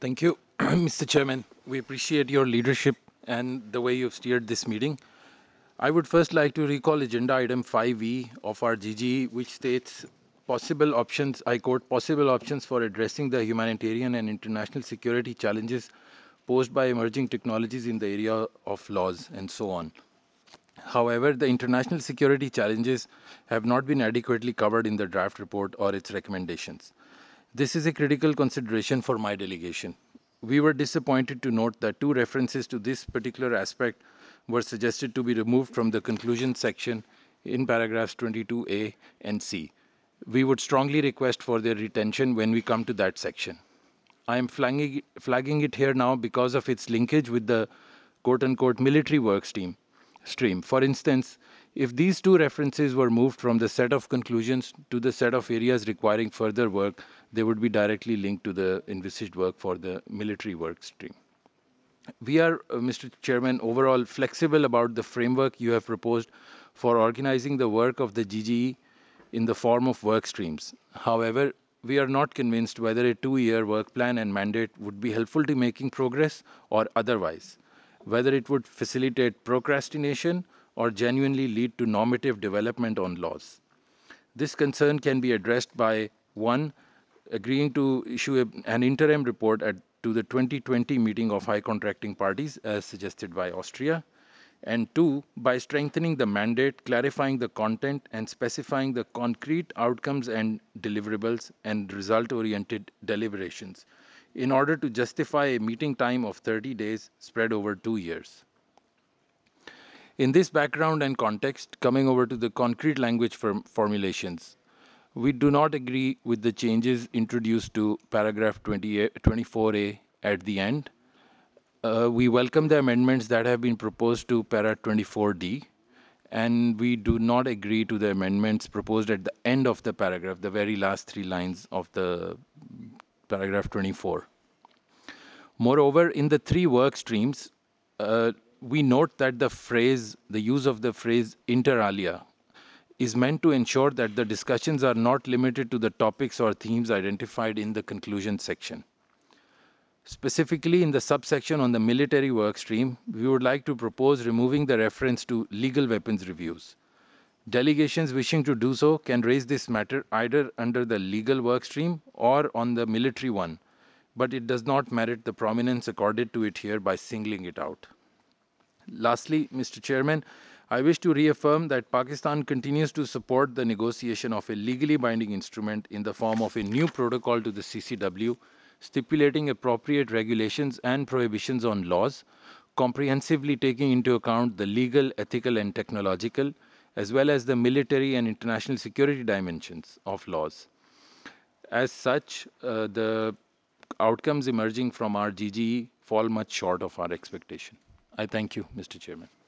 Thank you, Mr. Chairman. We appreciate your leadership and the way you've steered this meeting. I would first like to recall agenda item 5E of our GGE, which states possible options, I quote, possible options for addressing the humanitarian and international security challenges posed by emerging technologies in the area of laws and so on. However, the international security challenges have not been adequately covered in the draft report or its recommendations. This is a critical consideration for my delegation. We were disappointed to note that two references to this particular aspect were suggested to be removed from the conclusion section in paragraphs 22A and C. We would strongly request for their retention when we come to that section. I am flagging it here now because of its linkage with the quote-unquote military work stream. For instance, if these two references were moved from the set of conclusions to the set of areas requiring further work, they would be directly linked to the envisaged work for the military work stream. We are, Mr. Chairman, overall flexible about the framework you have proposed for organizing the work of the GGE in the form of work streams. However, we are not convinced whether a 2-year work plan and mandate would be helpful to making progress or otherwise, whether it would facilitate procrastination or genuinely lead to normative development on laws. This concern can be addressed by one, agreeing to issue an interim report to the 2020 meeting of high contracting parties, as suggested by Austria, and two, by strengthening the mandate, clarifying the content, and specifying the concrete outcomes and deliverables and result-oriented deliberations in order to justify a meeting time of 30 days spread over 2 years. In this background and context, coming over to the concrete language formulations, we do not agree with the changes introduced to paragraph 24A at the end. We welcome the amendments that have been proposed to para 24D, and we do not agree to the amendments proposed at the end of the paragraph, the very last 3 lines of the paragraph 24. Moreover, in the 3 work streams, we note that the use of the phrase inter alia is meant to ensure that the discussions are not limited to the topics or themes identified in the conclusion section. Specifically, in the subsection on the military work stream, we would like to propose removing the reference to legal weapons reviews. Delegations wishing to do so can raise this matter either under the legal work stream or on the military one, but it does not merit the prominence accorded to it here by singling it out. Lastly, Mr. Chairman, I wish to reaffirm that Pakistan continues to support the negotiation of a legally binding instrument in the form of a new protocol to the CCW, stipulating appropriate regulations and prohibitions on laws, comprehensively taking into account the legal, ethical, and technological, as well as the military and international security dimensions of laws. As such, the outcomes emerging from our GGE fall much short of our expectation. I thank you, Mr. Chairman.